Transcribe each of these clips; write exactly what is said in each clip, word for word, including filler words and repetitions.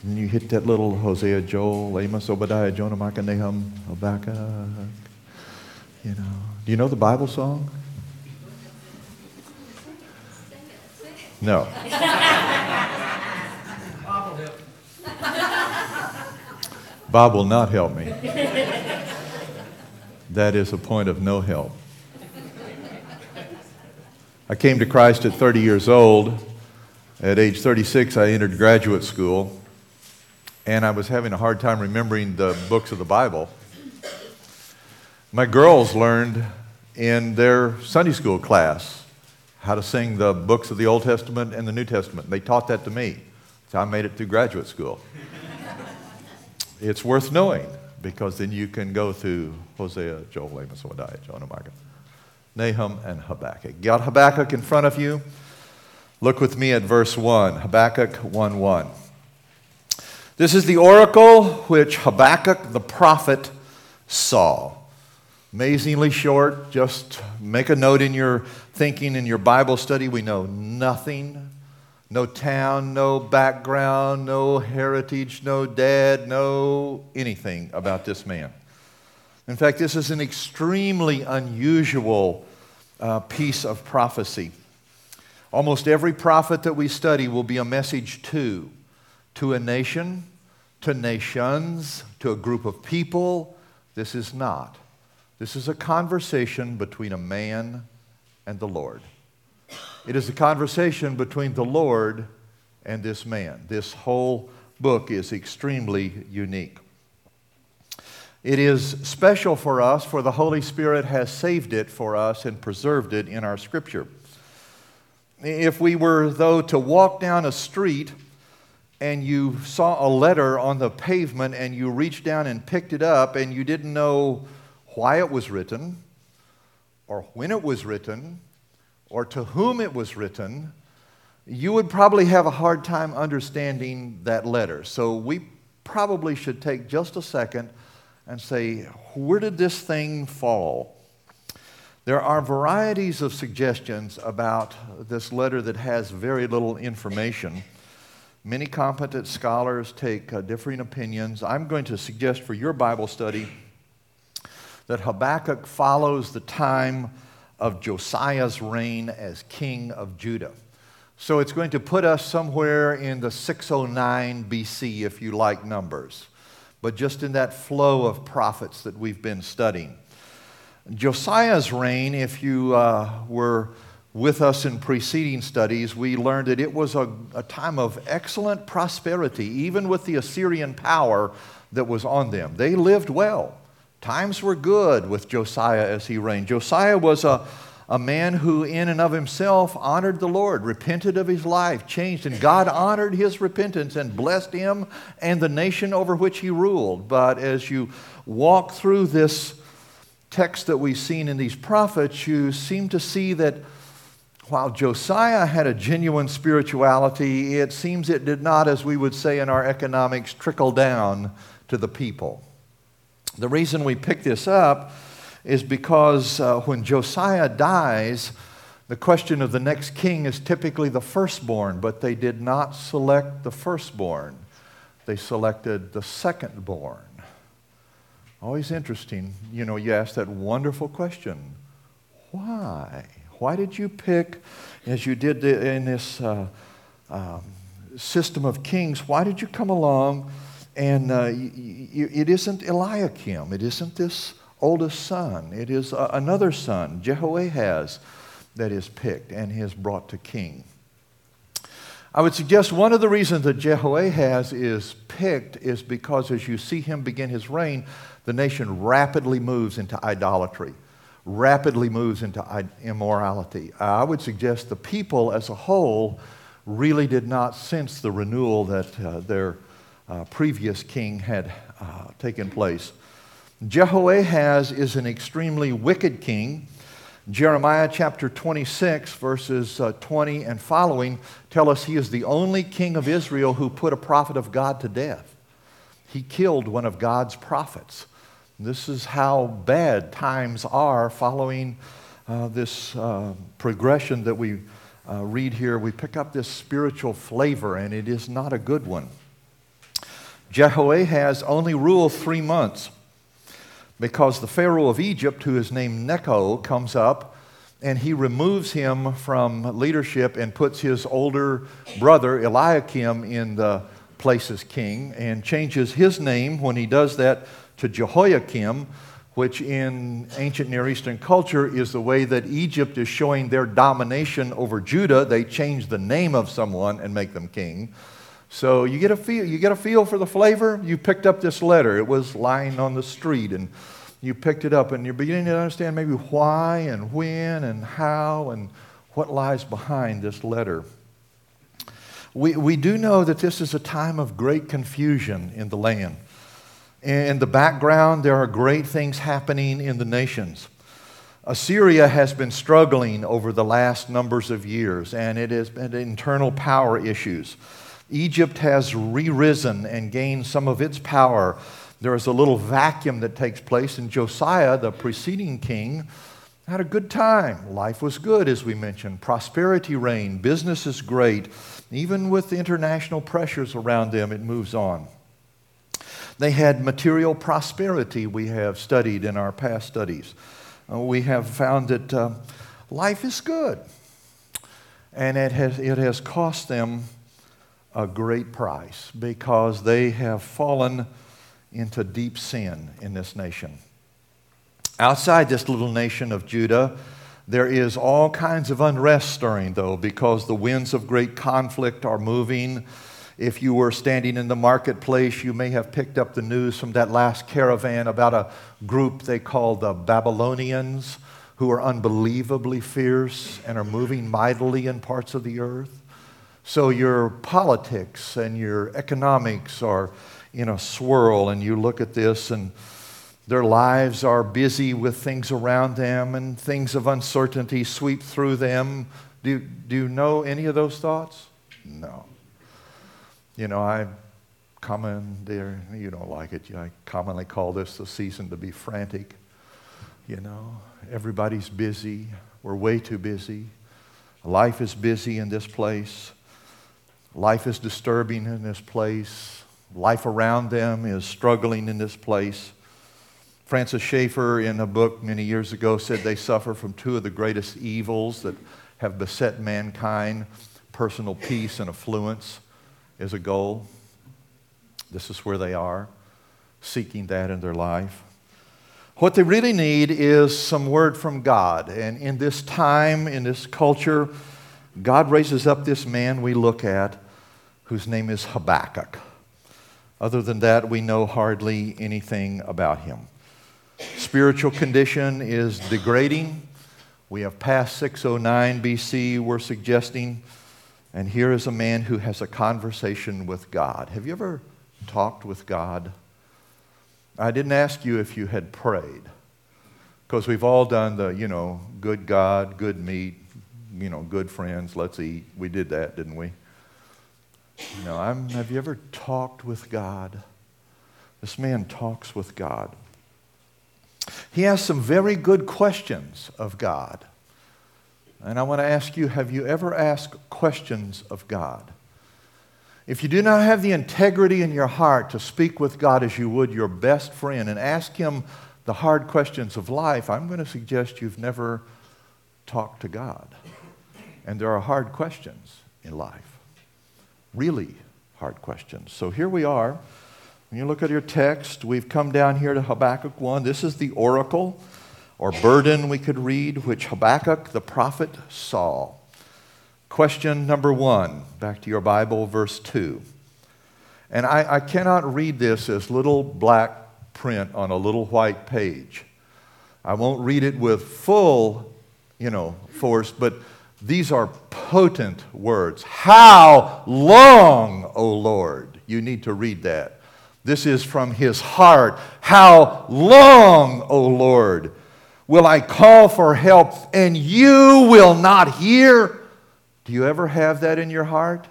And you hit that little Hosea, Joel, Amos, Obadiah, Jonah, Micah, Nahum, Habakkuk. You know. Do you know the Bible song? No. Bob will not help me. That is a point of no help. I came to Christ at thirty years old. At age thirty-six, I entered graduate school, and I was having a hard time remembering the books of the Bible. My girls learned in their Sunday school class how to sing the books of the Old Testament and the New Testament. They taught that to me, so I made it through graduate school. It's worth knowing, because then you can go through Hosea, Joel, Amos, Obadiah, Jonah, Micah, Nahum, and Habakkuk. Got Habakkuk in front of you? Look with me at verse one, Habakkuk one one. This is the oracle which Habakkuk the prophet saw. Amazingly short. Just make a note in your thinking, in your Bible study. We know nothing. No town, no background, no heritage, no dad, no anything about this man. In fact, this is an extremely unusual uh, piece of prophecy. Almost every prophet that we study will be a message to, to a nation, to nations, to a group of people. This is not. This is a conversation between a man and the Lord. It is a conversation between the Lord and this man. This whole book is extremely unique. It is special for us, for the Holy Spirit has saved it for us and preserved it in our Scripture. If we were, though, to walk down a street and you saw a letter on the pavement and you reached down and picked it up and you didn't know why it was written or when it was written or to whom it was written, you would probably have a hard time understanding that letter. So we probably should take just a second and say, where did this thing fall? There are varieties of suggestions about this letter that has very little information. Many competent scholars take uh, differing opinions. I'm going to suggest for your Bible study that Habakkuk follows the time of Josiah's reign as king of Judah. So it's going to put us somewhere in the six oh nine B C, if you like numbers, but just in that flow of prophets that we've been studying. Josiah's reign, if you uh, were with us in preceding studies, we learned that it was a, a time of excellent prosperity, even with the Assyrian power that was on them. They lived well. Times were good with Josiah as he reigned. Josiah was a, a man who in and of himself honored the Lord, repented of his life, changed, and God honored his repentance and blessed him and the nation over which he ruled. But as you walk through this text that we've seen in these prophets, you seem to see that while Josiah had a genuine spirituality, it seems it did not, as we would say in our economics, trickle down to the people. The reason we pick this up is because uh, when Josiah dies, the question of the next king is typically the firstborn, but they did not select the firstborn. They selected the secondborn. Always interesting. You know, you ask that wonderful question, why? Why did you pick, as you did in this uh, um, system of kings, why did you come along and uh, y- y- it isn't Eliakim, it isn't this oldest son, it is uh, another son, Jehoahaz, that is picked and is brought to king. I would suggest one of the reasons that Jehoahaz is picked is because as you see him begin his reign, the nation rapidly moves into idolatry, rapidly moves into immorality. I would suggest the people as a whole really did not sense the renewal that uh, their uh, previous king had uh, taken place. Jehoahaz is an extremely wicked king. Jeremiah chapter twenty-six, verses uh, twenty and following tell us he is the only king of Israel who put a prophet of God to death. He killed one of God's prophets. This is how bad times are following uh, this uh, progression that we uh, read here. We pick up this spiritual flavor, and it is not a good one. Jehoahaz only ruled three months because the Pharaoh of Egypt, who is named Necho, comes up and he removes him from leadership and puts his older brother Eliakim in the place as king and changes his name when he does that to Jehoiakim, which in ancient Near Eastern culture is the way that Egypt is showing their domination over Judah. They change the name of someone and make them king. So you get a feel, you get a feel for the flavor. You picked up this letter. It was lying on the street, and you picked it up, and you're beginning to understand maybe why and when and how and what lies behind this letter. We, we do know that this is a time of great confusion in the land. In the background, there are great things happening in the nations. Assyria has been struggling over the last numbers of years, and it has been internal power issues. Egypt has re-risen and gained some of its power. There is a little vacuum that takes place, and Josiah, the preceding king, had a good time. Life was good, as we mentioned. Prosperity reigned. Business is great. Even with the international pressures around them, it moves on. They had material prosperity, we have studied in our past studies. Uh, we have found that uh, life is good. And it has, it has cost them a great price because they have fallen into deep sin in this nation. Outside this little nation of Judah, there is all kinds of unrest stirring, though, because the winds of great conflict are moving. If you were standing in the marketplace, you may have picked up the news from that last caravan about a group they call the Babylonians, who are unbelievably fierce and are moving mightily in parts of the earth. So your politics and your economics are in a swirl, and you look at this, and their lives are busy with things around them, and things of uncertainty sweep through them. Do, do you know any of those thoughts? No. You know, I commonly, you don't like it, I commonly call this the season to be frantic. You know, everybody's busy. We're way too busy. Life is busy in this place. Life is disturbing in this place. Life around them is struggling in this place. Francis Schaeffer, in a book many years ago, said they suffer from two of the greatest evils that have beset mankind. Personal peace and affluence is a goal. This is where they are, seeking that in their life. What they really need is some word from God. And in this time, in this culture, God raises up this man we look at whose name is Habakkuk. Other than that, we know hardly anything about him. Spiritual condition is degrading. We have passed six oh nine B C, we're suggesting. And here is a man who has a conversation with God. Have you ever talked with God? I didn't ask you if you had prayed, because we've all done the, you know, good God, good meat, you know, good friends, let's eat. We did that, didn't we? You know, I'm, have you ever talked with God? This man talks with God. He has some very good questions of God. And I want to ask you, have you ever asked questions of God? If you do not have the integrity in your heart to speak with God as you would your best friend and ask Him the hard questions of life, I'm going to suggest you've never talked to God. And there are hard questions in life. Really hard questions. So here we are. When you look at your text, we've come down here to Habakkuk one. This is the oracle or burden we could read, which Habakkuk the prophet saw. Question number one, back to your Bible, verse two. And I, I cannot read this as little black print on a little white page. I won't read it with full, you know, force, but these are potent words. How long, O Lord? You need to read that. This is from his heart. How long, O Lord, will I call for help and you will not hear? Do you ever have that in your heart?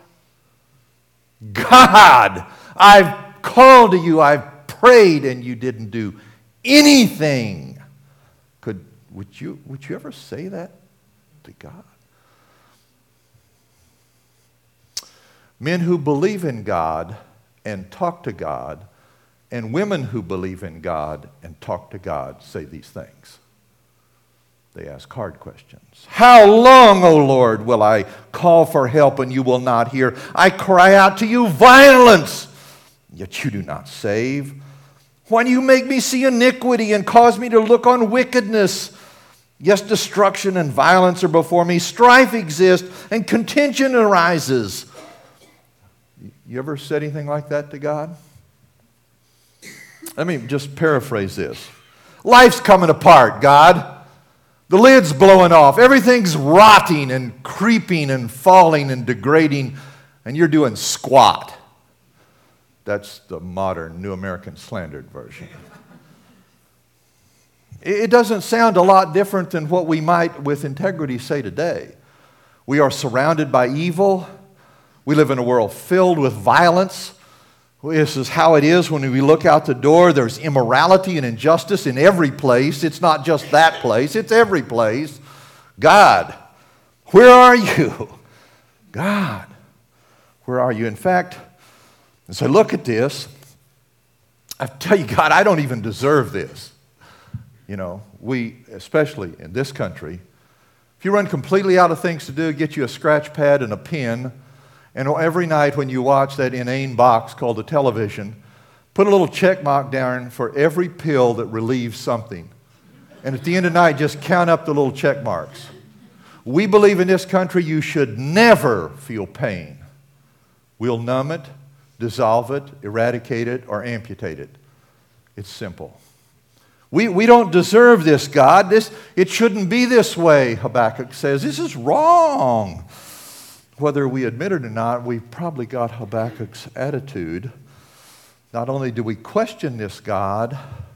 God, I've called to you, I've prayed, and you didn't do anything. Could, would you, would you ever say that to God? Men who believe in God and talk to God, and women who believe in God and talk to God say these things. They ask hard questions. How long, O Lord, will I call for help and you will not hear? I cry out to you violence, yet you do not save. Why do you make me see iniquity and cause me to look on wickedness? Yes, destruction and violence are before me. Strife exists and contention arises. You ever said anything like that to God? Let me just paraphrase this. Life's coming apart, God. The lid's blowing off. Everything's rotting and creeping and falling and degrading, and you're doing squat. That's the modern New American Slandered version. It doesn't sound a lot different than what we might with integrity say today. We are surrounded by evil. We live in a world filled with violence. This is how it is when we look out the door. There's immorality and injustice in every place. It's not just that place, it's every place. God, where are you? God, where are you? In fact, as I look at this, I tell you, God, I don't even deserve this. You know, we, especially in this country, if you run completely out of things to do, get you a scratch pad and a pen. And every night when you watch that inane box called the television, put a little check mark down for every pill that relieves something. And at the end of the night, just count up the little check marks. We believe in this country you should never feel pain. We'll numb it, dissolve it, eradicate it, or amputate it. It's simple. We, we don't deserve this, God. This, it shouldn't be this way, Habakkuk says. This is wrong. Whether we admit it or not, we've probably got Habakkuk's attitude. Not only do we question this God,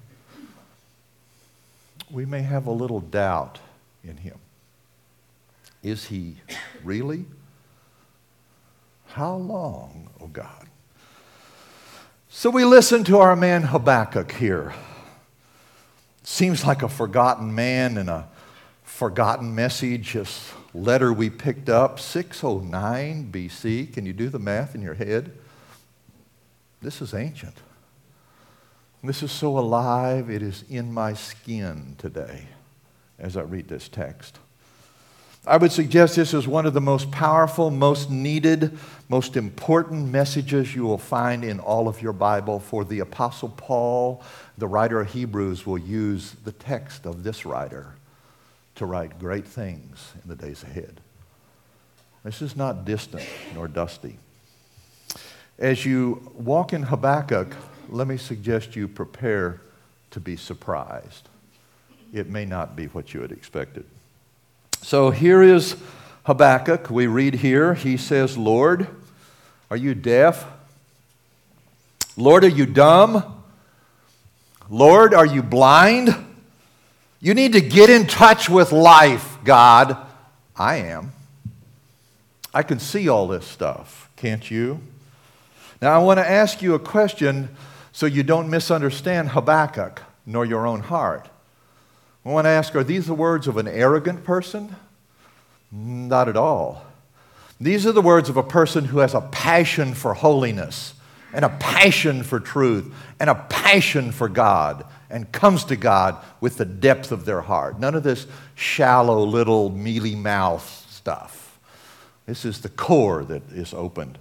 we may have a little doubt in him. Is he really? How long, oh God? So we listen to our man Habakkuk here. Seems like a forgotten man and a forgotten message, this letter we picked up, six oh nine B C. Can you do the math in your head? This is ancient. This is so alive, it is in my skin today as I read this text. I would suggest this is one of the most powerful, most needed, most important messages you will find in all of your Bible. For the Apostle Paul, the writer of Hebrews, will use the text of this writer to write great things in the days ahead. This is not distant nor dusty. As you walk in Habakkuk, let me suggest you prepare to be surprised. It may not be what you had expected. So here is Habakkuk. We read here, he says, Lord, are you deaf? Lord, are you dumb? Lord, are you blind? You need to get in touch with life, God. I am. I can see all this stuff, can't you? Now, I want to ask you a question so you don't misunderstand Habakkuk nor your own heart. I want to ask, are these the words of an arrogant person? Not at all. These are the words of a person who has a passion for holiness and a passion for truth and a passion for God and comes to God with the depth of their heart. None of this shallow little mealy mouth stuff. This is the core that is opened.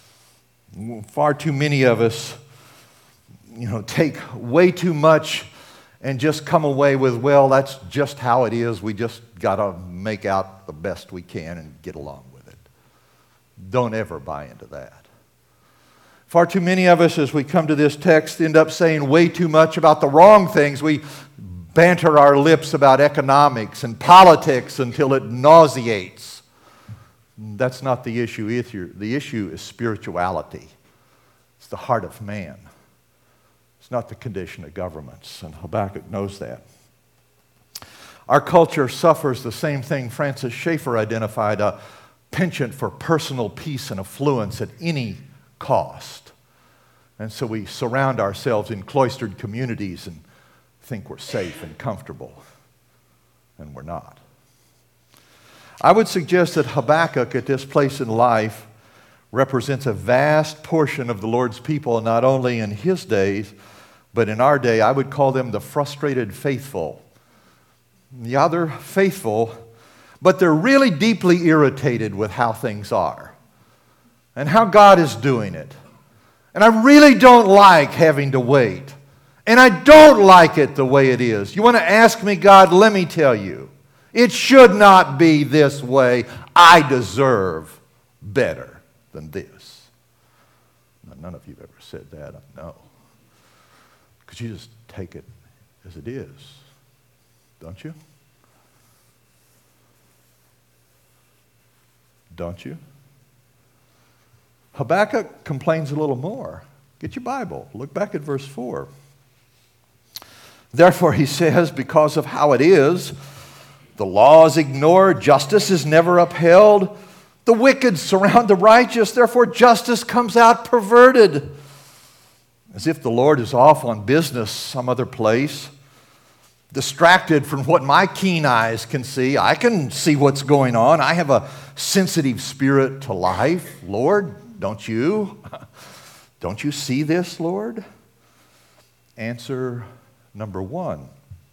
Far too many of us, you know, take way too much and just come away with, well, that's just how it is. We just got to make out the best we can and get along with it. Don't ever buy into that. Far too many of us, as we come to this text, end up saying way too much about the wrong things. We banter our lips about economics and politics until it nauseates. That's not the issue either. The issue is spirituality. It's the heart of man. It's not the condition of governments, and Habakkuk knows that. Our culture suffers the same thing Francis Schaeffer identified, a penchant for personal peace and affluence at any cost. And so we surround ourselves in cloistered communities and think we're safe and comfortable, and we're not. I would suggest that Habakkuk at this place in life represents a vast portion of the Lord's people, not only in his days, but in our day. I would call them the frustrated faithful. Yeah, they're faithful, but they're really deeply irritated with how things are and how God is doing it. And I really don't like having to wait. And I don't like it the way it is. You want to ask me, God, let me tell you. It should not be this way. I deserve better than this. Now, none of you have ever said that, I know. Because you just take it as it is, don't you? Don't you? Habakkuk complains a little more. Get your Bible. Look back at verse four. Therefore, he says, because of how it is, the law is ignored, justice is never upheld. The wicked surround the righteous, therefore justice comes out perverted. As if the Lord is off on business some other place, distracted from what my keen eyes can see. I can see what's going on. I have a sensitive spirit to life. Lord, don't you? Don't you see this, Lord? Answer number one.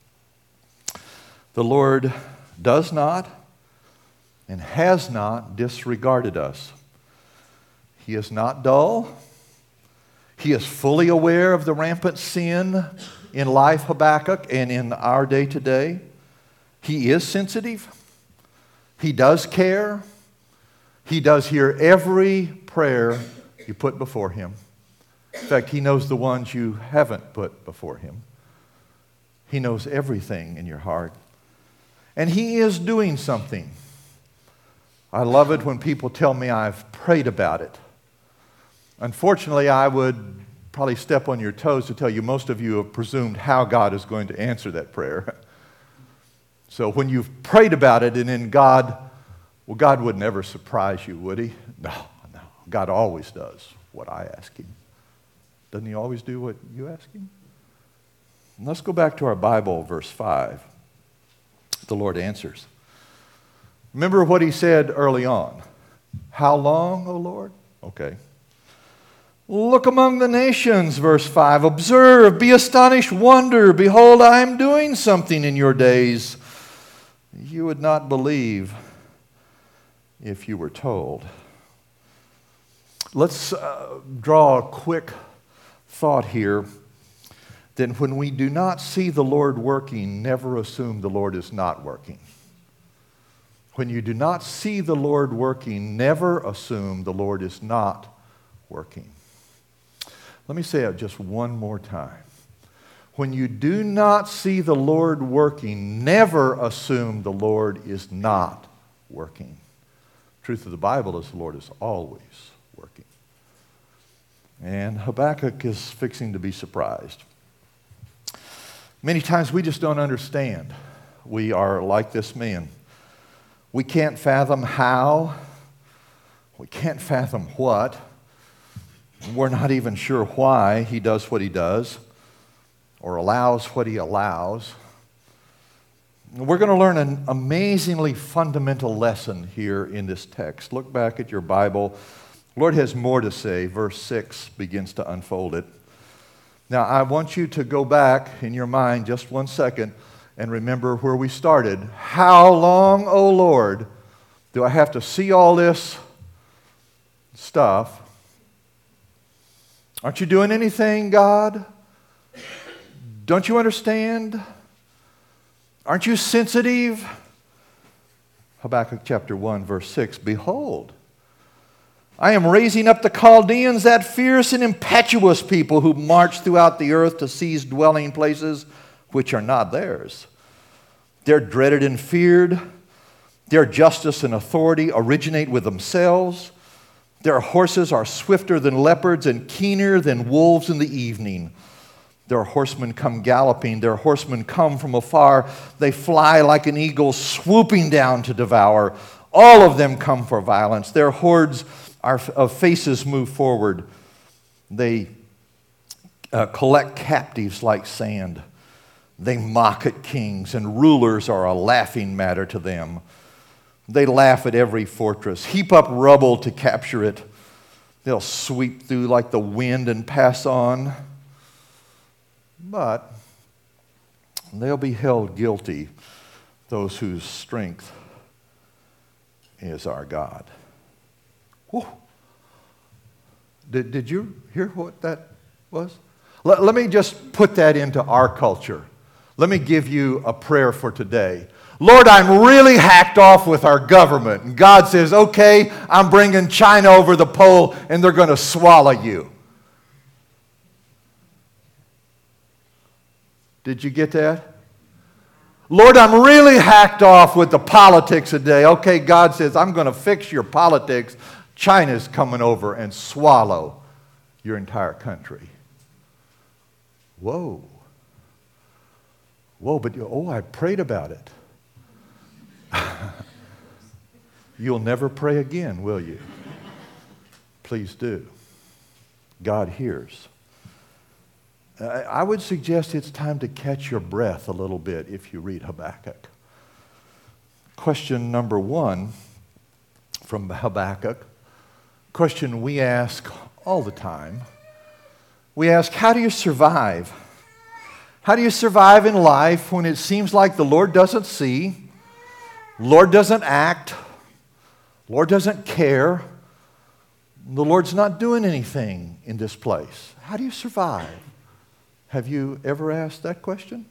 The Lord does not and has not disregarded us. He is not dull. He is fully aware of the rampant sin in life, Habakkuk, and in our day today. He is sensitive. He does care. He does hear every prayer you put before him. In fact, he knows the ones you haven't put before him. He knows everything in your heart. And he is doing something. I love it when people tell me I've prayed about it. Unfortunately, I would probably step on your toes to tell you most of you have presumed how God is going to answer that prayer. So when you've prayed about it and then God, well, God would never surprise you, would he? No, no. God always does what I ask him. Doesn't he always do what you ask him? And let's go back to our Bible, verse five. The Lord answers. Remember what he said early on. How long, O Lord? Okay. Look among the nations, verse five. Observe, be astonished, wonder. Behold, I am doing something in your days. You would not believe if you were told. Let's uh, draw a quick thought here. That when we do not see the Lord working, never assume the Lord is not working. When you do not see the Lord working, never assume the Lord is not working. Let me say it just one more time. When you do not see the Lord working, never assume the Lord is not working. The truth of the Bible is the Lord is always working. And Habakkuk is fixing to be surprised. Many times we just don't understand. We are like this man. We can't fathom how. We can't fathom what. We're not even sure why he does what he does or allows what he allows. We're going to learn an amazingly fundamental lesson here in this text. Look back at your Bible. The Lord has more to say. Verse six begins to unfold it. Now, I want you to go back in your mind just one second and remember where we started. How long, O Lord, do I have to see all this stuff? Aren't you doing anything, God? Don't you understand? Aren't you sensitive? Habakkuk chapter one, verse six. Behold, I am raising up the Chaldeans, that fierce and impetuous people who march throughout the earth to seize dwelling places which are not theirs. They're dreaded and feared. Their justice and authority originate with themselves. Their horses are swifter than leopards and keener than wolves in the evening. Their horsemen come galloping. Their horsemen come from afar. They fly like an eagle, swooping down to devour. All of them come for violence. Their hordes Our of faces move forward. They uh, collect captives like sand. They mock at kings, and rulers are a laughing matter to them. They laugh at every fortress, heap up rubble to capture it. They'll sweep through like the wind and pass on. But they'll be held guilty, those whose strength is our God. Whew. Did, did you hear what that was? Let, let me just put that into our culture. Let me give you a prayer for today. Lord, I'm really hacked off with our government. And God says, okay, I'm bringing China over the pole and they're going to swallow you. Did you get that? Lord, I'm really hacked off with the politics today. Okay, God says, I'm going to fix your politics. China's coming over and swallow your entire country. Whoa. Whoa, but oh, I prayed about it. You'll never pray again, will you? Please do. God hears. I would suggest it's time to catch your breath a little bit if you read Habakkuk. Question number one from Habakkuk, question we ask all the time. We ask, how do you survive? How do you survive in life when it seems like the Lord doesn't see, Lord doesn't act, Lord doesn't care, the Lord's not doing anything in this place? How do you survive? Have you ever asked that question?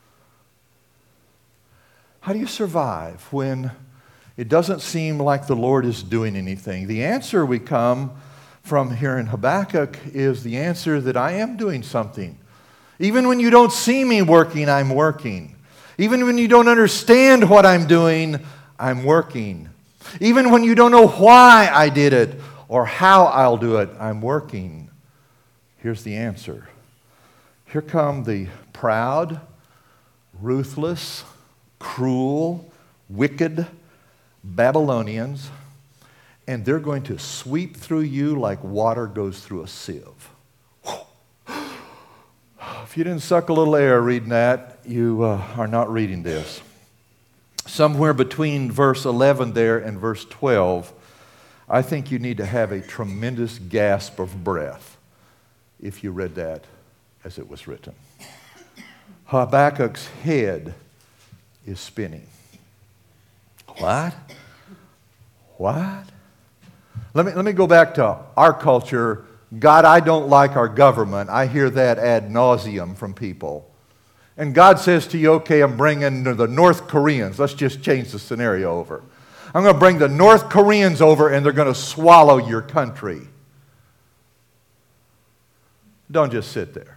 How do you survive when it doesn't seem like the Lord is doing anything? The answer we come from here in Habakkuk is the answer that I am doing something. Even when you don't see me working, I'm working. Even when you don't understand what I'm doing, I'm working. Even when you don't know why I did it or how I'll do it, I'm working. Here's the answer. Here come the proud, ruthless, cruel, wicked Babylonians, and they're going to sweep through you like water goes through a sieve. If you didn't suck a little air reading that, you uh, are not reading this. Somewhere between verse eleven there and verse twelve, I think you need to have a tremendous gasp of breath if you read that as it was written. Habakkuk's head is spinning. What? What? Let me, let me go back to our culture. God, I don't like our government. I hear that ad nauseum from people. And God says to you, okay, I'm bringing the North Koreans. Let's just change the scenario over. I'm going to bring the North Koreans over and they're going to swallow your country. Don't just sit there.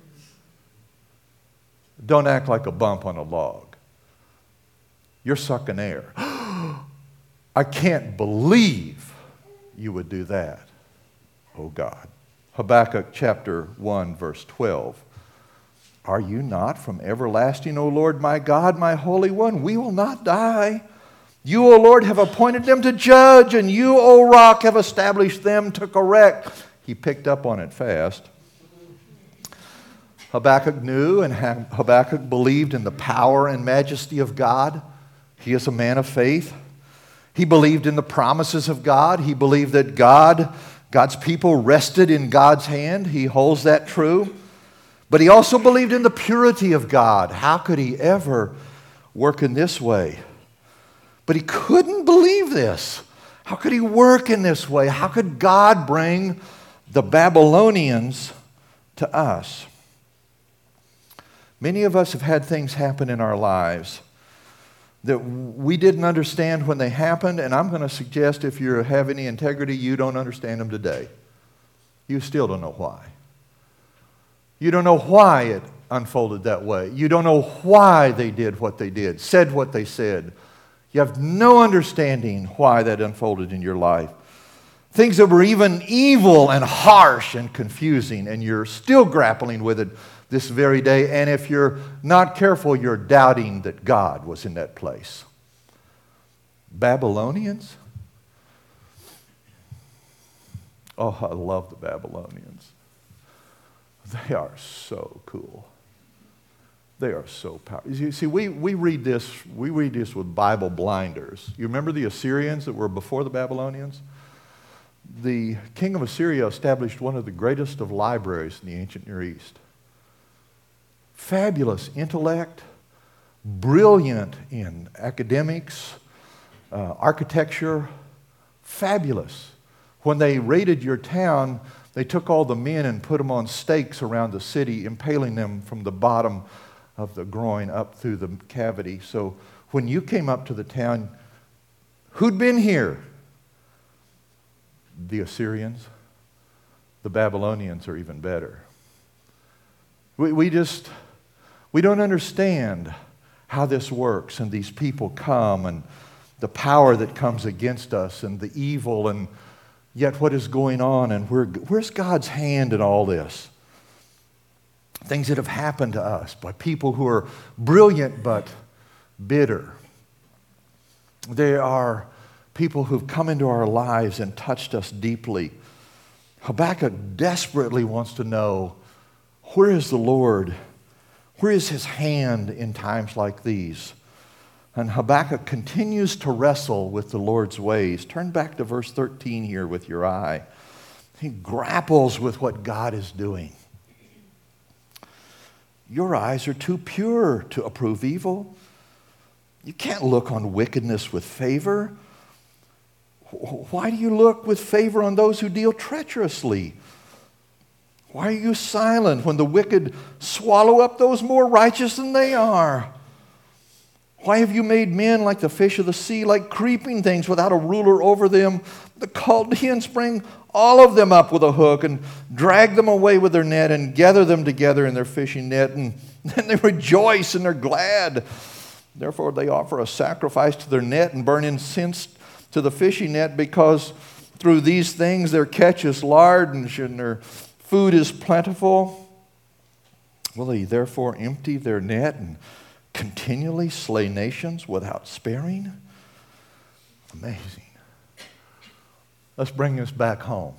Don't act like a bump on a log. You're sucking air. I can't believe you would do that. Oh God. Habakkuk chapter one, verse twelve. Are you not from everlasting, O Lord, my God, my Holy One? We will not die. You, O Lord, have appointed them to judge, and you, O Rock, have established them to correct. He picked up on it fast. Habakkuk knew and Habakkuk believed in the power and majesty of God. He is a man of faith. He believed in the promises of God. He believed that God, God's people rested in God's hand. He holds that true. But he also believed in the purity of God. How could he ever work in this way? But he couldn't believe this. How could he work in this way? How could God bring the Babylonians to us? Many of us have had things happen in our lives that we didn't understand when they happened, and I'm going to suggest if you have any integrity, you don't understand them today. You still don't know why. You don't know why it unfolded that way. You don't know why they did what they did, said what they said. You have no understanding why that unfolded in your life. Things that were even evil and harsh and confusing, and you're still grappling with it this very day. And if you're not careful, you're doubting that God was in that place. Babylonians? Oh, I love the Babylonians. They are so cool. They are so powerful. You see, we, we read this, we read this with Bible blinders. You remember the Assyrians that were before the Babylonians? the king of Assyria established one of the greatest of libraries in the ancient Near East. Fabulous intellect, brilliant in academics, uh, architecture, fabulous. When they raided your town, they took all the men and put them on stakes around the city, impaling them from the bottom of the groin up through the cavity. So when you came up to the town, who'd been here? The Assyrians. The Babylonians are even better. We, we just, we don't understand how this works, and these people come, and the power that comes against us, and the evil, and yet what is going on, and where, where's God's hand in all this? Things that have happened to us by people who are brilliant but bitter. They are people who've come into our lives and touched us deeply. Habakkuk desperately wants to know, where is the Lord? Where is His hand in times like these? And Habakkuk continues to wrestle with the Lord's ways. Turn back to verse thirteen here with your eye. He grapples with what God is doing. Your eyes are too pure to approve evil. You can't look on wickedness with favor. Why do you look with favor on those who deal treacherously? Why are you silent when the wicked swallow up those more righteous than they are? Why have you made men like the fish of the sea, like creeping things without a ruler over them? The Chaldeans bring all of them up with a hook and drag them away with their net and gather them together in their fishing net, and then they rejoice and they're glad. Therefore they offer a sacrifice to their net and burn incense to the fishing net, because through these things their catch is large and their food is plentiful. Will they therefore empty their net and continually slay nations without sparing? Amazing. Let's bring this back home.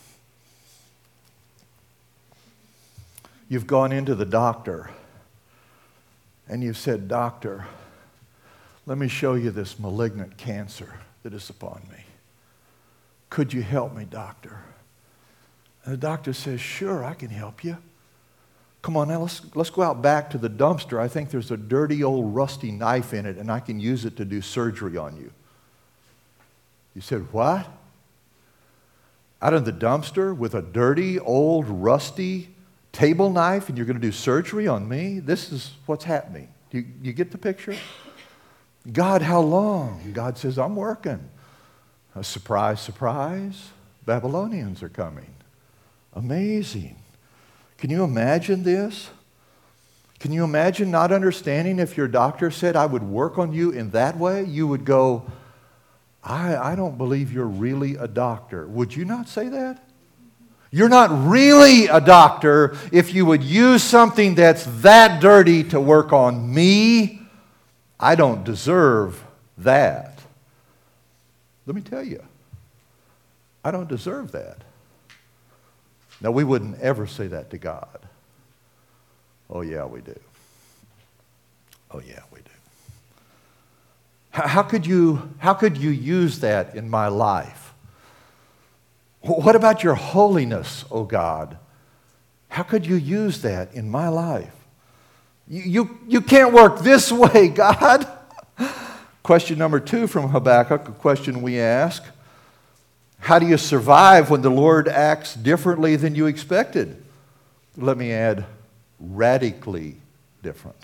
You've gone into the doctor and you've said, "Doctor, let me show you this malignant cancer that is upon me. Could you help me, doctor?" And the doctor says, "Sure, I can help you. Come on, now let's, let's go out back to the dumpster. I think there's a dirty old rusty knife in it, and I can use it to do surgery on you." You said, "What? Out of the dumpster with a dirty old rusty table knife, and you're going to do surgery on me? This is what's happening." You, you get the picture? "God, how long?" God says, "I'm working." A surprise, surprise, Babylonians are coming. Amazing. Can you imagine this? Can you imagine not understanding if your doctor said, "I would work on you in that way"? You would go, I, I don't believe you're really a doctor. Would you not say that? You're not really a doctor if you would use something that's that dirty to work on me. I don't deserve that. Let me tell you, I don't deserve that. Now, we wouldn't ever say that to God. Oh, yeah, we do. Oh, yeah, we do. How, how could you, how could you use that in my life? What about your holiness, oh God? How could you use that in my life? You, you, you can't work this way, God. Question number two from Habakkuk, a question we ask. How do you survive when the Lord acts differently than you expected? Let me add, radically different.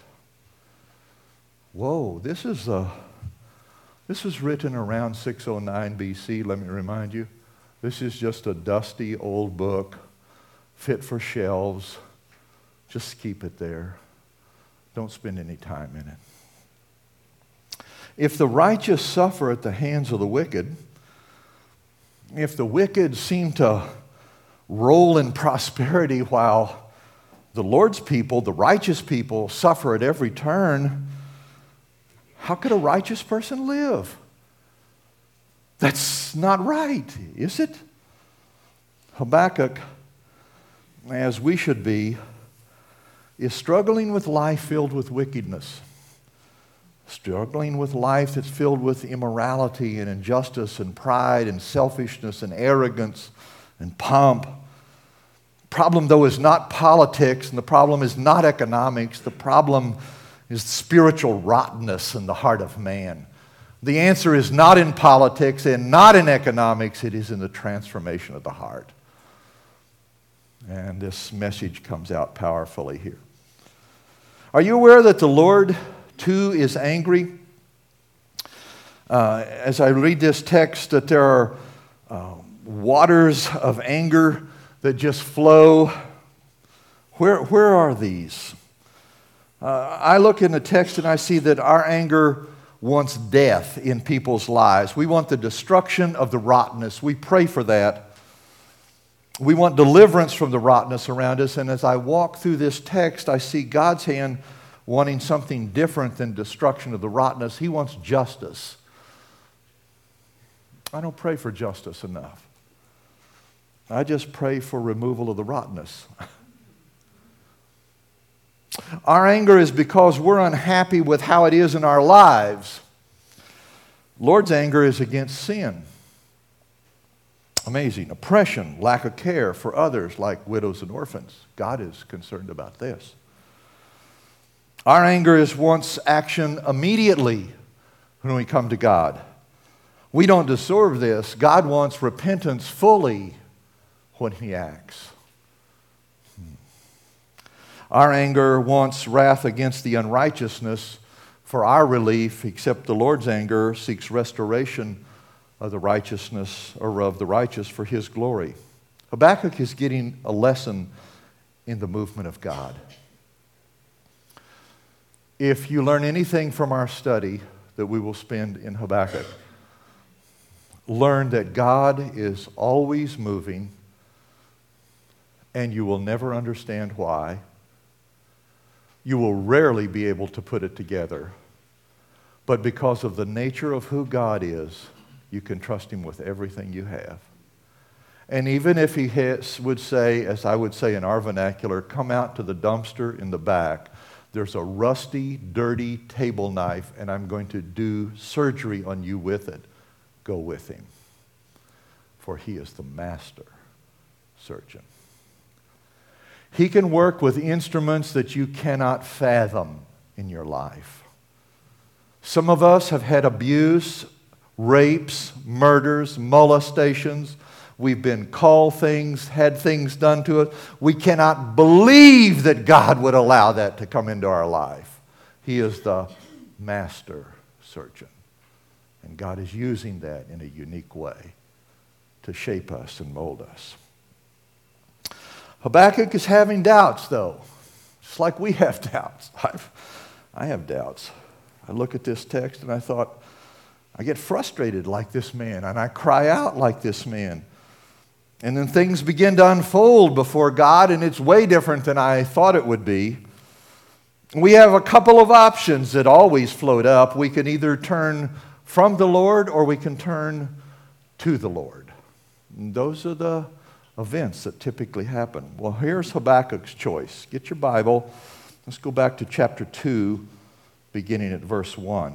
Whoa, this is a, this was written around six oh nine B C, let me remind you. This is just a dusty old book, fit for shelves. Just keep it there. Don't spend any time in it. If the righteous suffer at the hands of the wicked, if the wicked seem to roll in prosperity while the Lord's people, the righteous people, suffer at every turn, how could a righteous person live? That's not right, is it? Habakkuk, as we should be, is struggling with life filled with wickedness. struggling with life that's filled with immorality and injustice and pride and selfishness and arrogance and pomp. Problem, though, is not politics, and the problem is not economics. The problem is spiritual rottenness in the heart of man. The answer is not in politics and not in economics. It is in the transformation of the heart. And this message comes out powerfully here. Are you aware that the Lord, too, is angry? Uh, as I read this text, that there are uh, waters of anger that just flow. Where, where are these? Uh, I look in the text and I see that our anger wants death in people's lives. We want the destruction of the rottenness. We pray for that. We want deliverance from the rottenness around us. And as I walk through this text, I see God's hand wanting something different than destruction of the rottenness. He wants justice. I don't pray for justice enough. I just pray for removal of the rottenness. Our anger is because we're unhappy with how it is in our lives. Lord's anger is against sin. Amazing. Oppression, lack of care for others like widows and orphans. God is concerned about this. Our anger is wants action immediately when we come to God. We don't deserve this. God wants repentance fully when He acts. Our anger wants wrath against the unrighteousness for our relief, except the Lord's anger seeks restoration of the righteousness or of the righteous for His glory. Habakkuk is getting a lesson in the movement of God. If you learn anything from our study that we will spend in Habakkuk, learn that God is always moving and you will never understand why. You will rarely be able to put it together. But because of the nature of who God is, you can trust Him with everything you have. And even if He has, would say, as I would say in our vernacular, come out to the dumpster in the back, there's a rusty, dirty table knife, and I'm going to do surgery on you with it. Go with Him. For He is the master surgeon. He can work with instruments that you cannot fathom in your life. Some of us have had abuse, rapes, murders, molestations. We've been called things, had things done to us. We cannot believe that God would allow that to come into our life. He is the master surgeon. And God is using that in a unique way to shape us and mold us. Habakkuk is having doubts, though, just like we have doubts. I've, I have doubts. I look at this text and I thought, I get frustrated like this man, and I cry out like this man. And then things begin to unfold before God, and it's way different than I thought it would be. We have a couple of options that always float up. We can either turn from the Lord or we can turn to the Lord. And those are the events that typically happen. Well, here's Habakkuk's choice. Get your Bible. Let's go back to chapter two, beginning at verse one.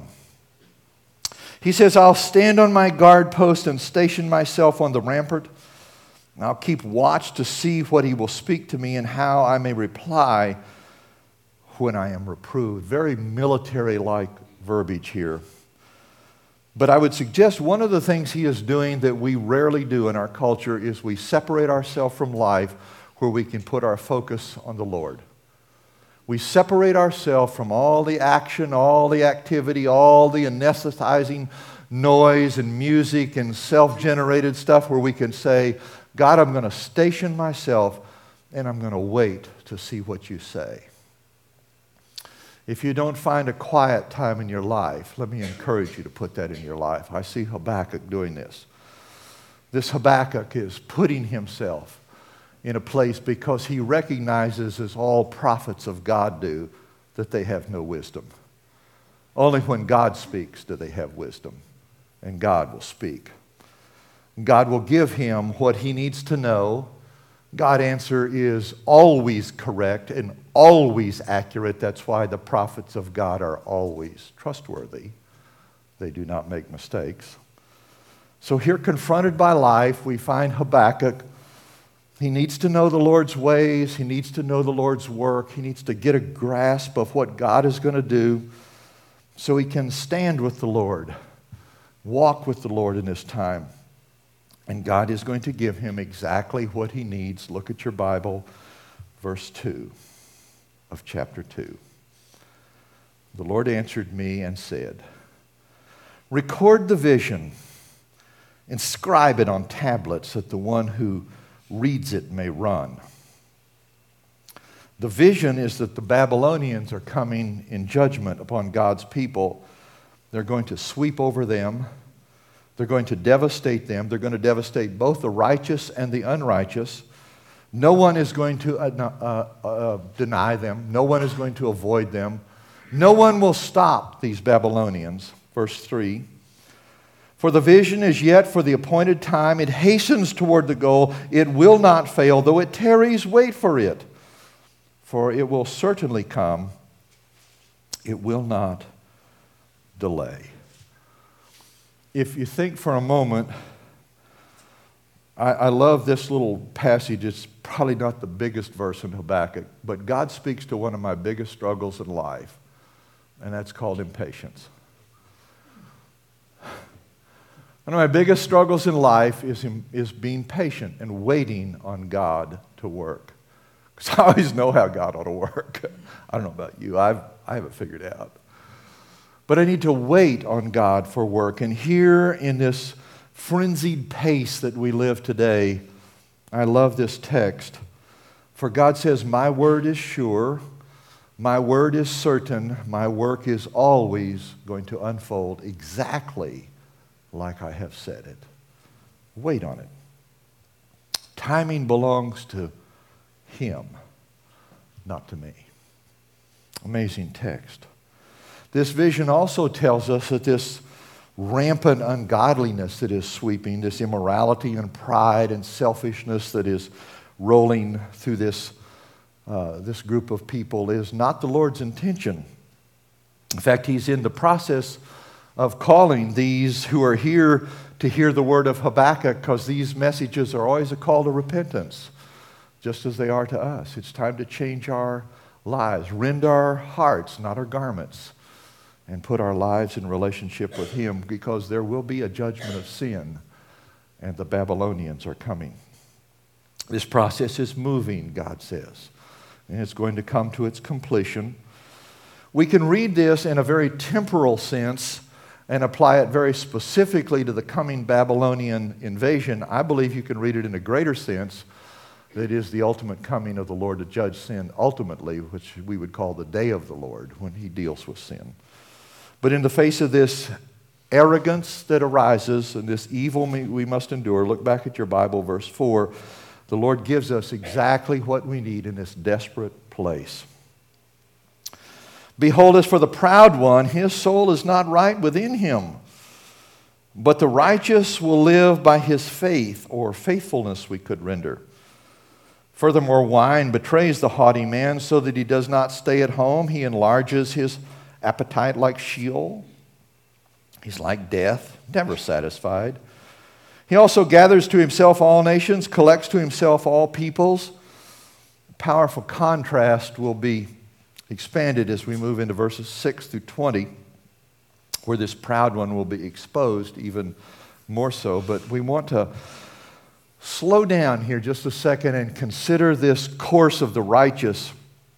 He says, I'll stand on my guard post and station myself on the rampart. And I'll keep watch to see what He will speak to me and how I may reply when I am reproved. Very military-like verbiage here. But I would suggest one of the things He is doing that we rarely do in our culture is we separate ourselves from life where we can put our focus on the Lord. We separate ourselves from all the action, all the activity, all the anesthetizing noise and music and self-generated stuff where we can say, God, I'm going to station myself and I'm going to wait to see what you say. If you don't find a quiet time in your life, let me encourage you to put that in your life. I see Habakkuk doing this. This Habakkuk is putting himself in a place because he recognizes, as all prophets of God do, that they have no wisdom. Only when God speaks do they have wisdom, and God will speak. God will give him what he needs to know. God's answer is always correct and always accurate. That's why the prophets of God are always trustworthy. They do not make mistakes. So here, confronted by life, we find Habakkuk. He needs to know the Lord's ways. He needs to know the Lord's work. He needs to get a grasp of what God is going to do so he can stand with the Lord, walk with the Lord in this time. And God is going to give him exactly what he needs. Look at your Bible, verse two of chapter two. The Lord answered me and said, record the vision, inscribe it on tablets that the one who reads it may run. The vision is that the Babylonians are coming in judgment upon God's people. They're going to sweep over them. They're going to devastate them. They're going to devastate both the righteous and the unrighteous. No one is going to uh, uh, uh, deny them. No one is going to avoid them. No one will stop these Babylonians. Verse three. For the vision is yet for the appointed time. It hastens toward the goal. It will not fail. Though it tarries, wait for it. For it will certainly come. It will not delay. If you think for a moment, I, I love this little passage. It's probably not the biggest verse in Habakkuk, but God speaks to one of my biggest struggles in life, and that's called impatience. One of my biggest struggles in life is, is being patient and waiting on God to work. Because I always know how God ought to work. I don't know about you. I've, I haven't figured it out. But I need to wait on God for work. And here in this frenzied pace that we live today, I love this text. For God says, my word is sure, my word is certain, my work is always going to unfold exactly like I have said it. Wait on it. Timing belongs to Him, not to me. Amazing text. This vision also tells us that this rampant ungodliness that is sweeping, this immorality and pride and selfishness that is rolling through this, uh, this group of people is not the Lord's intention. In fact, He's in the process of calling these who are here to hear the word of Habakkuk, because these messages are always a call to repentance, just as they are to us. It's time to change our lives, rend our hearts, not our garments, and put our lives in relationship with Him, because there will be a judgment of sin, and the Babylonians are coming. This process is moving, God says, and it's going to come to its completion. We can read this in a very temporal sense and apply it very specifically to the coming Babylonian invasion. I believe you can read it in a greater sense. That is the ultimate coming of the Lord to judge sin ultimately, which we would call the day of the Lord when He deals with sin. But in the face of this arrogance that arises and this evil we must endure, look back at your Bible, verse four. The Lord gives us exactly what we need in this desperate place. Behold, as for the proud one, his soul is not right within him. But the righteous will live by his faith, or faithfulness we could render. Furthermore, wine betrays the haughty man, so that he does not stay at home. He enlarges his appetite like Sheol. He's like death, never satisfied. He also gathers to himself all nations, collects to himself all peoples. Powerful contrast will be expanded as we move into verses six through twenty, where this proud one will be exposed even more so. But we want to slow down here just a second and consider this course of the righteous.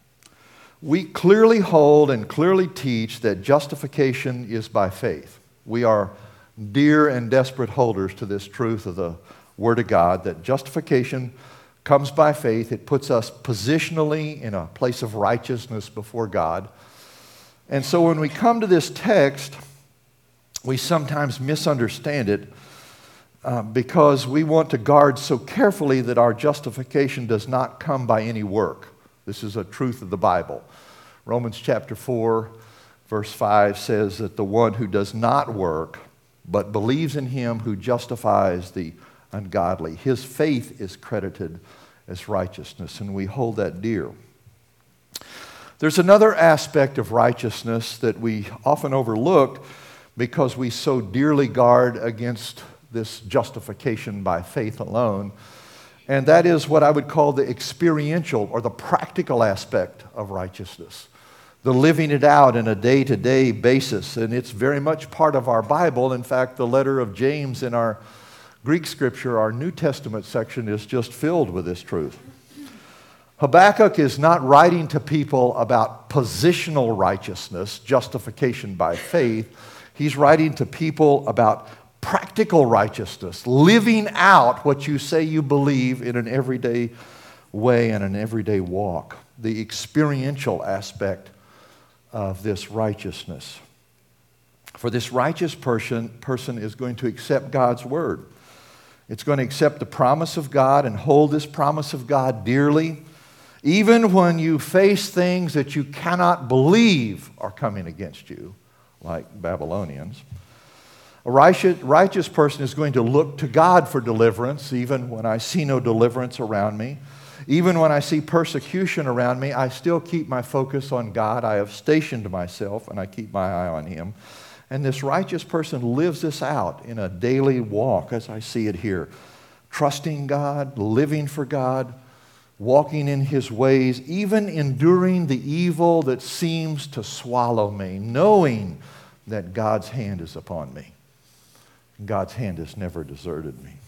We clearly hold and clearly teach that justification is by faith. We are dear and desperate holders to this truth of the Word of God, that justification comes by faith. It puts us positionally in a place of righteousness before God. And so when we come to this text, we sometimes misunderstand it uh, because we want to guard so carefully that our justification does not come by any work. This is a truth of the Bible. Romans chapter four, verse five says that the one who does not work, but believes in Him who justifies the ungodly, his faith is credited as righteousness, and we hold that dear. There's another aspect of righteousness that we often overlook because we so dearly guard against this justification by faith alone, and that is what I would call the experiential or the practical aspect of righteousness, the living it out in a day-to-day basis, and it's very much part of our Bible. In fact, the letter of James in our Greek scripture, our New Testament section, is just filled with this truth. Habakkuk is not writing to people about positional righteousness, justification by faith. He's writing to people about practical righteousness, living out what you say you believe in an everyday way and an everyday walk, the experiential aspect of this righteousness. For this righteous person, person is going to accept God's word. It's going to accept the promise of God and hold this promise of God dearly, even when you face things that you cannot believe are coming against you, like Babylonians. A righteous, righteous person is going to look to God for deliverance, even when I see no deliverance around me. Even when I see persecution around me, I still keep my focus on God. I have stationed myself, and I keep my eye on Him. And this righteous person lives this out in a daily walk, as I see it here. Trusting God, living for God, walking in His ways, even enduring the evil that seems to swallow me, knowing that God's hand is upon me. God's hand has never deserted me.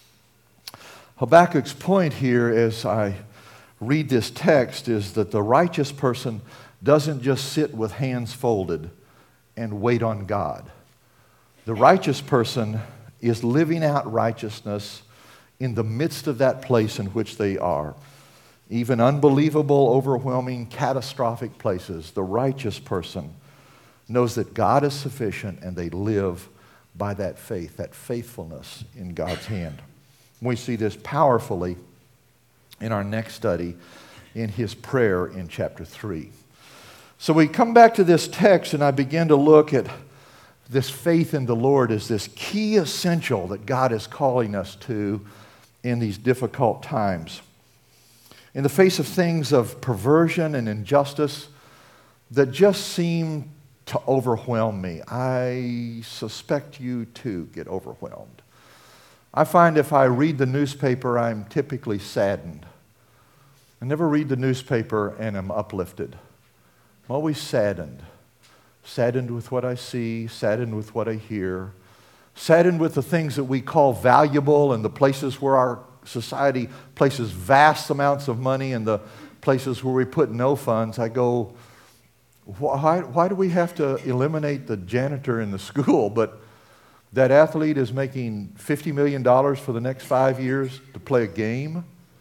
Habakkuk's point here as I read this text is that the righteous person doesn't just sit with hands folded and wait on God. The righteous person is living out righteousness in the midst of that place in which they are. Even unbelievable, overwhelming, catastrophic places, the righteous person knows that God is sufficient and they live by that faith, that faithfulness in God's hand. We see this powerfully in our next study in his prayer in chapter three. So we come back to this text and I begin to look at this faith in the Lord as this key essential that God is calling us to in these difficult times. In the face of things of perversion and injustice that just seem to overwhelm me, I suspect you too get overwhelmed. I find if I read the newspaper, I'm typically saddened. I never read the newspaper and am uplifted. I'm always saddened. Saddened with what I see, saddened with what I hear, saddened with the things that we call valuable and the places where our society places vast amounts of money and the places where we put no funds. I go, why, why do we have to eliminate the janitor in the school, but that athlete is making fifty million dollars for the next five years to play a game?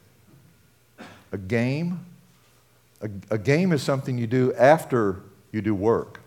A game? A, a game is something you do after you do work.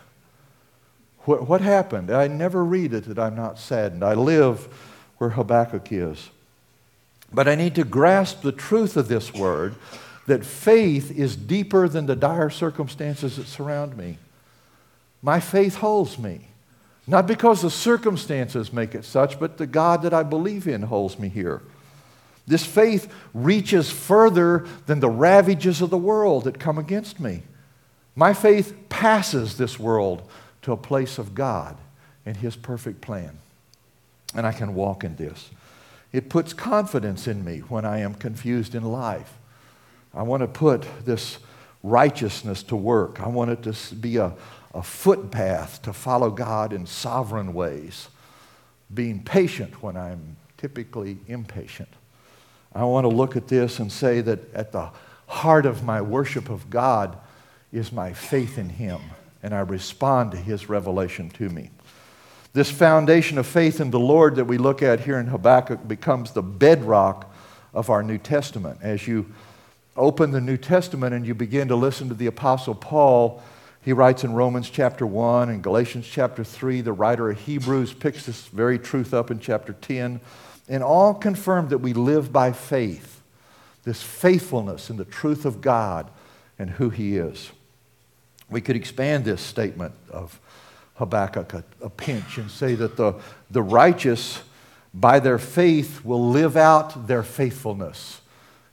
What, what happened? I never read it that I'm not saddened. I live where Habakkuk is. But I need to grasp the truth of this word, that faith is deeper than the dire circumstances that surround me. My faith holds me. Not because the circumstances make it such, but the God that I believe in holds me here. This faith reaches further than the ravages of the world that come against me. My faith passes this world to a place of God and His perfect plan. And I can walk in this. It puts confidence in me when I am confused in life. I want to put this righteousness to work. I want it to be a, a footpath to follow God in sovereign ways. Being patient when I'm typically impatient. I want to look at this and say that at the heart of my worship of God is my faith in Him, and I respond to His revelation to me. This foundation of faith in the Lord that we look at here in Habakkuk becomes the bedrock of our New Testament. As you open the New Testament and you begin to listen to the Apostle Paul, he writes in Romans chapter one and Galatians chapter three. The writer of Hebrews picks this very truth up in chapter ten. And all confirm that we live by faith, this faithfulness in the truth of God and who He is. We could expand this statement of Habakkuk a, a pinch and say that the, the righteous, by their faith, will live out their faithfulness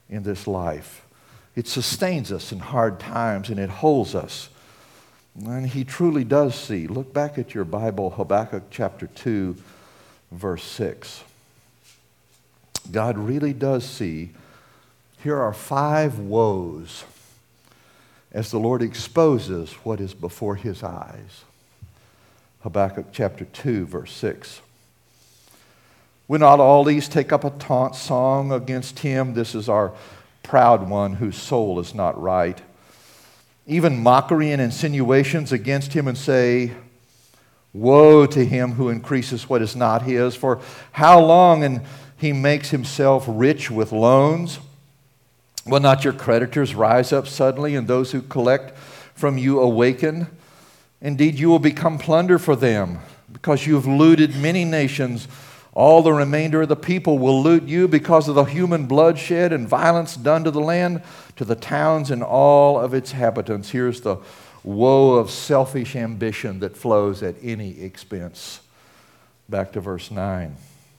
in this life. It sustains us in hard times, and it holds us. And he truly does see. Look back at your Bible, Habakkuk chapter two, verse six. God really does see. Here are five woes as the Lord exposes what is before his eyes. Habakkuk chapter two, verse six. Will not all these take up a taunt song against him? This is our proud one whose soul is not right. Even mockery and insinuations against him, and say, woe to him who increases what is not his. For how long and he makes himself rich with loans? Will not your creditors rise up suddenly, and those who collect from you awaken? Indeed, you will become plunder for them, because you have looted many nations. All the remainder of the people will loot you because of the human bloodshed and violence done to the land, to the towns and all of its inhabitants. Here's the woe of selfish ambition that flows at any expense. Back to verse nine.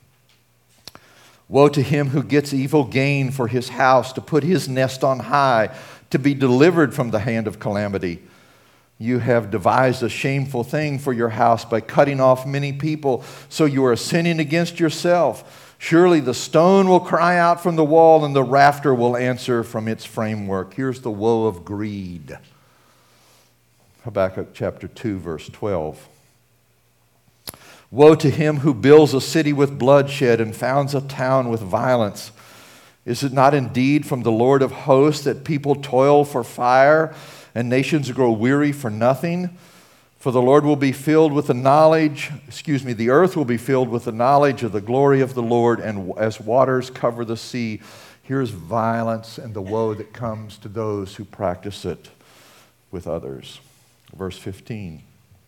Woe to him who gets evil gain for his house, to put his nest on high, to be delivered from the hand of calamity. You have devised a shameful thing for your house by cutting off many people, so you are sinning against yourself. Surely the stone will cry out from the wall, and the rafter will answer from its framework. Here's the woe of greed. Habakkuk chapter two, verse twelve. Woe to him who builds a city with bloodshed and founds a town with violence. Is it not indeed from the Lord of hosts that people toil for fire and nations grow weary for nothing? For the Lord will be filled with the knowledge, excuse me, the earth will be filled with the knowledge of the glory of the Lord, and as waters cover the sea. Here's violence and the woe that comes to those who practice it with others. Verse fifteen.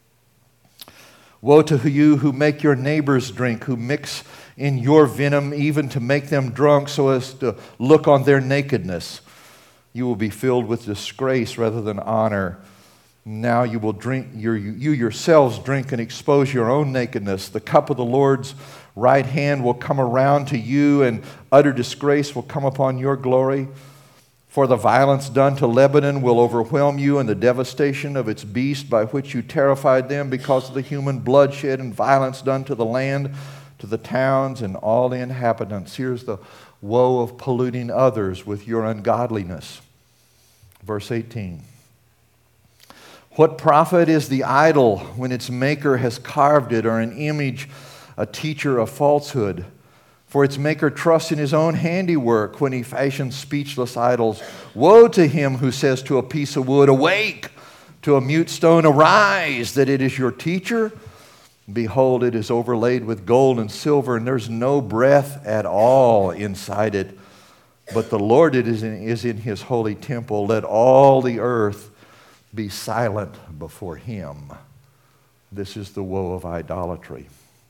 Woe to you who make your neighbors drink, who mix in your venom even to make them drunk so as to look on their nakedness. You will be filled with disgrace rather than honor. Now you will drink, your, you yourselves drink and expose your own nakedness. The cup of the Lord's right hand will come around to you, and utter disgrace will come upon your glory. For the violence done to Lebanon will overwhelm you, and the devastation of its beast by which you terrified them, because of the human bloodshed and violence done to the land, to the towns and all the inhabitants. Here's the woe of polluting others with your ungodliness. Verse eighteen. What profit is the idol when its maker has carved it, or an image, a teacher of falsehood? For its maker trusts in his own handiwork when he fashions speechless idols. Woe to him who says to a piece of wood, awake, to a mute stone, arise, that it is your teacher. Behold, it is overlaid with gold and silver, and there's no breath at all inside it. But the Lord it is in, is in his holy temple. Let all the earth be silent before him. This is the woe of idolatry.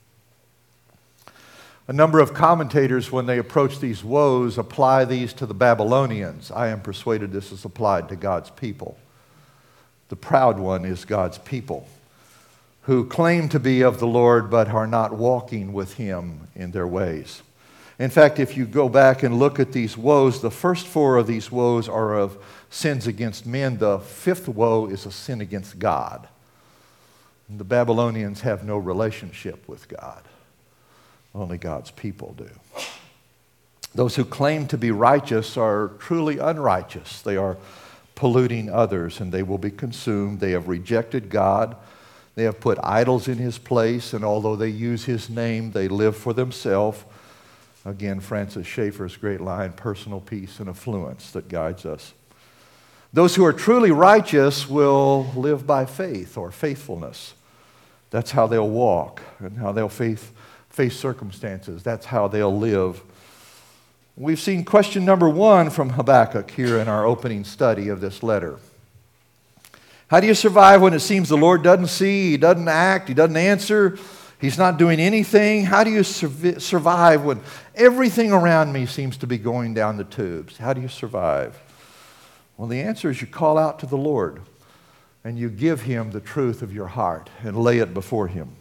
A number of commentators, when they approach these woes, apply these to the Babylonians. I am persuaded this is applied to God's people. The proud one is God's people, who claim to be of the Lord but are not walking with him in their ways. In fact, if you go back and look at these woes, the first four of these woes are of sins against men. The fifth woe is a sin against God. And the Babylonians have no relationship with God. Only God's people do. Those who claim to be righteous are truly unrighteous. They are polluting others, and they will be consumed. They have rejected God. They have put idols in his place, and although they use his name, they live for themselves. Again, Francis Schaeffer's great line, personal peace and affluence that guides us. Those who are truly righteous will live by faith or faithfulness. That's how they'll walk and how they'll faith, face circumstances. That's how they'll live. We've seen question number one from Habakkuk here in our opening study of this letter. How do you survive when it seems the Lord doesn't see, he doesn't act, he doesn't answer, he's not doing anything? How do you sur- survive when everything around me seems to be going down the tubes? How do you survive? Well, the answer is you call out to the Lord and you give him the truth of your heart and lay it before him.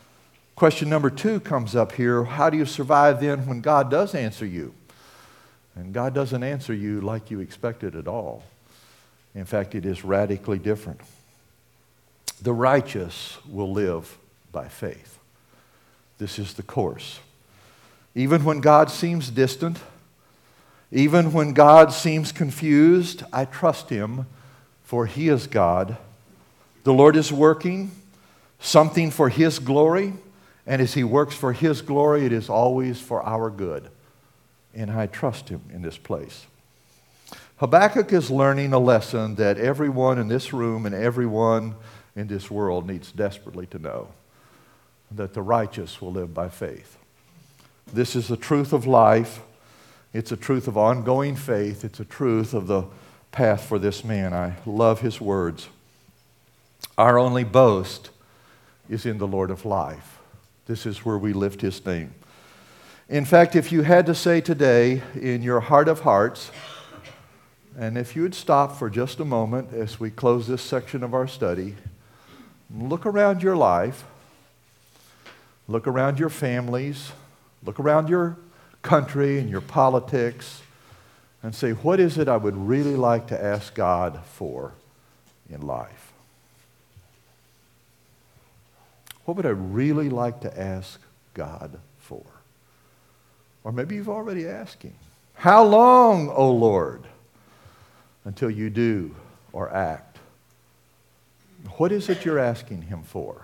Question number two comes up here. How do you survive then when God does answer you? And God doesn't answer you like you expected at all. In fact, it is radically different. The righteous will live by faith. This is the course. Even when God seems distant, even when God seems confused, I trust Him, for He is God. The Lord is working something for His glory, and as He works for His glory, it is always for our good. And I trust Him in this place. Habakkuk is learning a lesson that everyone in this room and everyone in this world needs desperately to know, that the righteous will live by faith. This is the truth of life. It's a truth of ongoing faith. It's a truth of the path for this man. I love his words. Our only boast is in the Lord of life. This is where we lift His name. In fact, if you had to say today in your heart of hearts, and if you would stop for just a moment as we close this section of our study, look around your life, look around your families, look around your country and your politics, and say, what is it I would really like to ask God for in life? What would I really like to ask God for? Or maybe you've already asked Him. How long, O Lord, until you do or act? What is it you're asking Him for?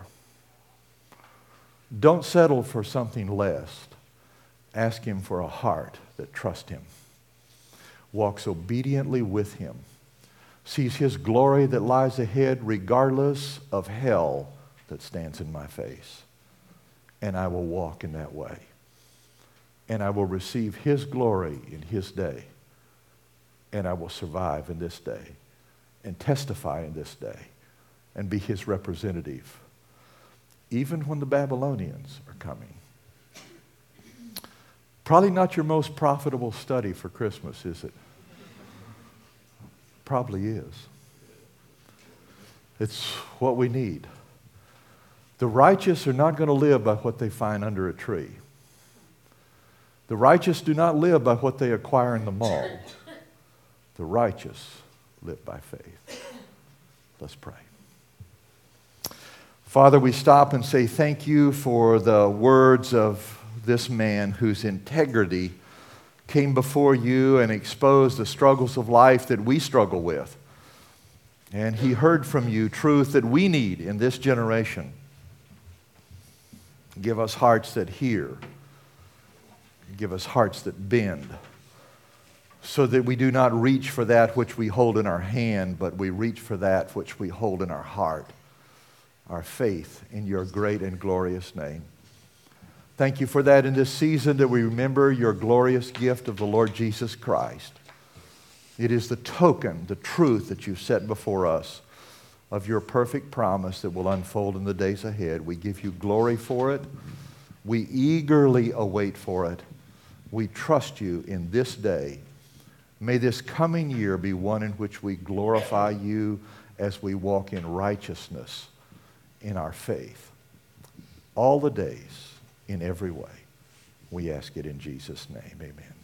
Don't settle for something less. Ask Him for a heart that trusts Him, walks obediently with Him, sees His glory that lies ahead regardless of hell that stands in my face. And I will walk in that way. And I will receive His glory in His day. And I will survive in this day and testify in this day and be His representative, even when the Babylonians are coming. Probably not your most profitable study for Christmas, is it? Probably is. It's what we need. The righteous are not going to live by what they find under a tree. The righteous do not live by what they acquire in the mall. The righteous live by faith. Let's pray. Father, we stop and say thank you for the words of this man whose integrity came before you and exposed the struggles of life that we struggle with. And he heard from you truth that we need in this generation. Give us hearts that hear. Give us hearts that bend, so that we do not reach for that which we hold in our hand, but we reach for that which we hold in our heart, our faith in your great and glorious name. Thank you for that in this season, that we remember your glorious gift of the Lord Jesus Christ. It is the token, the truth that you've set before us of your perfect promise that will unfold in the days ahead. We give you glory for it. We eagerly await for it. We trust you in this day. May this coming year be one in which we glorify you as we walk in righteousness in our faith. All the days, in every way. We ask it in Jesus' name. Amen.